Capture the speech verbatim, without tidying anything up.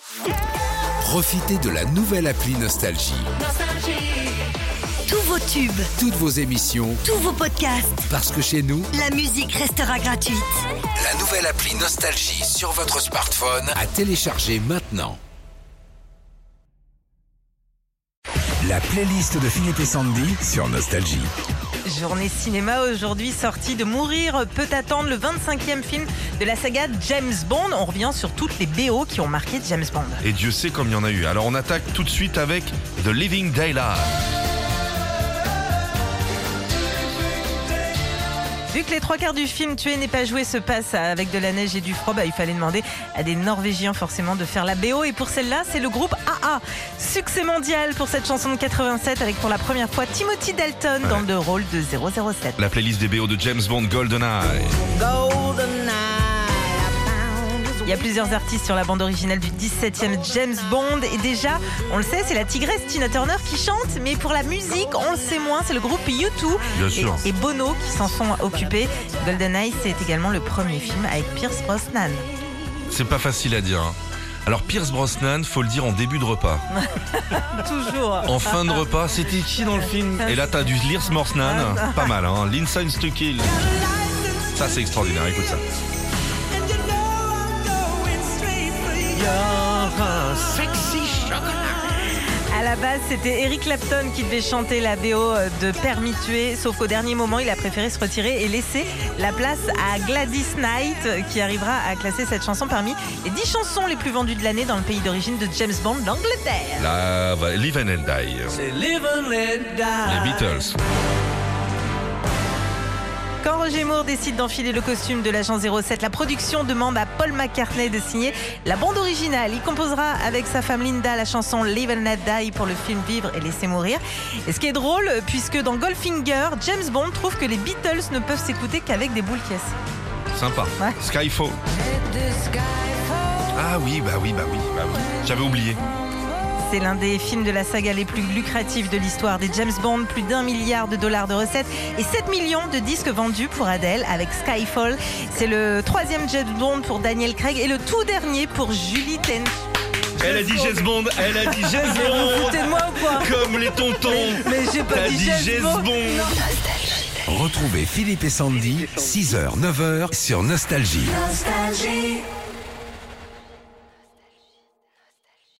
Profitez de la nouvelle appli Nostalgie. Tous vos tubes, Toutes vos émissions, tous vos podcasts, parce que chez nous, la musique restera gratuite. la nouvelle appli Nostalgie sur votre smartphone à télécharger maintenant. La playlist de Philippe et Sandy sur Nostalgie. Journée cinéma aujourd'hui, sortie de Mourir peut attendre, le vingt-cinquième film de la saga James Bond. On revient sur toutes les B O qui ont marqué James Bond. Et Dieu sait comme il y en a eu. Alors on attaque tout de suite avec The Living Daylight. Vu que les trois quarts du film Tuer n'est pas joué se passe avec de la neige et du froid, bah, il fallait demander à des Norvégiens forcément de faire la B O. Et pour celle-là, c'est le groupe A A. Succès mondial pour cette chanson de quatre-vingt-sept avec pour la première fois Timothy Dalton dans le rôle de zéro zéro sept. La playlist des B O de James Bond, GoldenEye. Il y a plusieurs artistes sur la bande originale du dix-septième James Bond. Et déjà, on le sait, c'est la tigresse Tina Turner qui chante. Mais pour la musique, on le sait moins, c'est le groupe U deux Bien et, sûr. et Bono qui s'en sont occupés. GoldenEye, c'est également le premier film avec Pierce Brosnan. C'est pas facile à dire. hein. Alors Pierce Brosnan, faut le dire en début de repas. Toujours. En fin de repas, c'était qui dans le film? Et là t'as du Pierce Brosnan, pas mal hein. License to Kill. Ça c'est extraordinaire, écoute ça. À la base, c'était Eric Clapton qui devait chanter la B O de Permis de tuer, sauf qu'au dernier moment, il a préféré se retirer et laisser la place à Gladys Knight, qui arrivera à classer cette chanson parmi les dix chansons les plus vendues de l'année dans le pays d'origine de James Bond, l'Angleterre. Là, va- Live and Let Die. Les Beatles. Quand Roger Moore décide d'enfiler le costume de l'agent zéro sept, la production demande à Paul McCartney de signer la bande originale. Il composera avec sa femme Linda la chanson Live and Let Die pour le film Vivre et laisser mourir. Et ce qui est drôle, puisque dans Goldfinger, James Bond trouve que les Beatles ne peuvent s'écouter qu'avec des boules caisses. Sympa. Ouais. Skyfall. Ah oui, bah oui, bah oui, bah oui. J'avais oublié. C'est l'un des films de la saga les plus lucratifs de l'histoire des James Bond, plus d'un milliard de dollars de recettes et sept millions de disques vendus pour Adele avec Skyfall. C'est le troisième James Bond pour Daniel Craig et le tout dernier pour Julie Tench. Elle a dit James Bond, elle a dit James Vous vous Bond. foutez de moi ou quoi? Comme les tontons. Mais j'ai pas T'as dit dit James James Bond. Bond. Retrouvez Philippe et Sandy, six heures, neuf heures sur Nostalgie. Nostalgie.